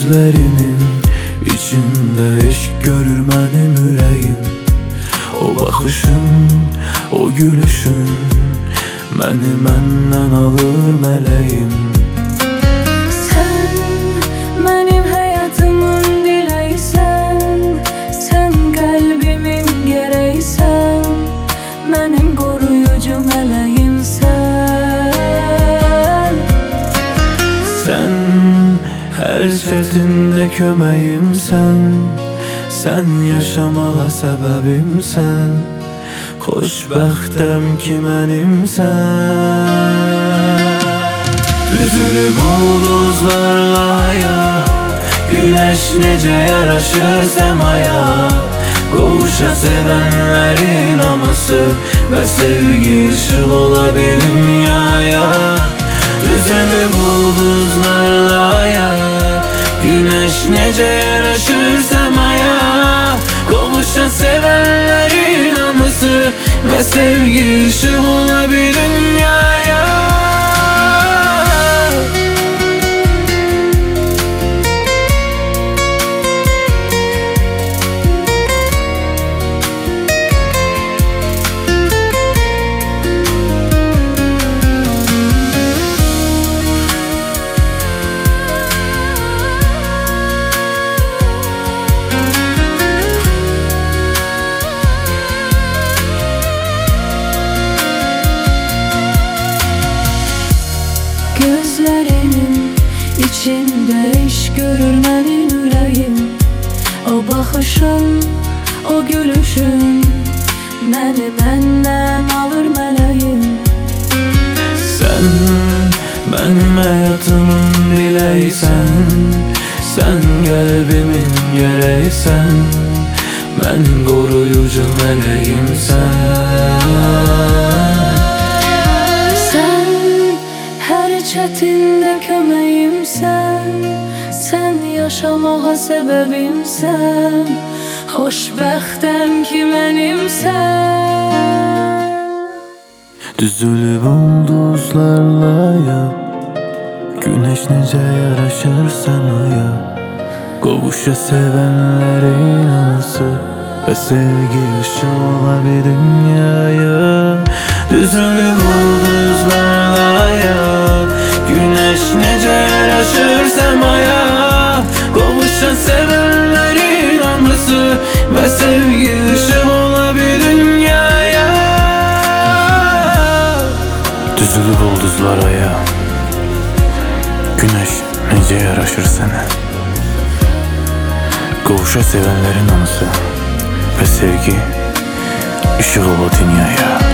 Gözlerinin içinde eşk görür benim yüreğim. O bakışın, o gülüşün beni menden alır meleğim. Sen benim hayatımın dileysen, sen kalbimin gereğsen, benim koruyucu meleğimsen. Sen her şeklinde kömeğimsen, sen yaşamağa sebebimsen, xoşbəxtəm ki mənimsən. Üzülüb ulduzlarla ya, güneş nece yaraşır semaya. Qovuşa sevənlərin hamısı və sevgi ışıq ola bir dünyaya. Üzülüb ulduzlarla ya, güneş nece yaraşır semaya. Qovuşa sevənlərin hamısı və sevgi ışıq ola bir dünyaya. Gözlerinin içinde iş görür benim yüreğim. O bakışın, o gülüşün beni benden alır meleğim. Sen benim hayatımın dileysen, sen kalbimin gereğsen, ben koruyucu meleğimsen. Çetinde kömeğimsen, sen yaşamağa sebebimsen, xoşbəxtəm ki mənimsən. Düzülüb ulduzlarla ya, güneş nece yaraşır semaya. Qovuşa sevənlərin anısı və sevgi ışığı ola bir dünyaya. Düzülüb ulduzlarla ya, güneş nece yaraşır semaya. Qovuşa sevənlərin hamısı və sevgi ışığı ola bir dünyaya. Düzülüb ulduzlara ya, güneş nece yaraşır sana. Qovuşa sevənlərin hamısı və sevgi ışığı ola dünyaya.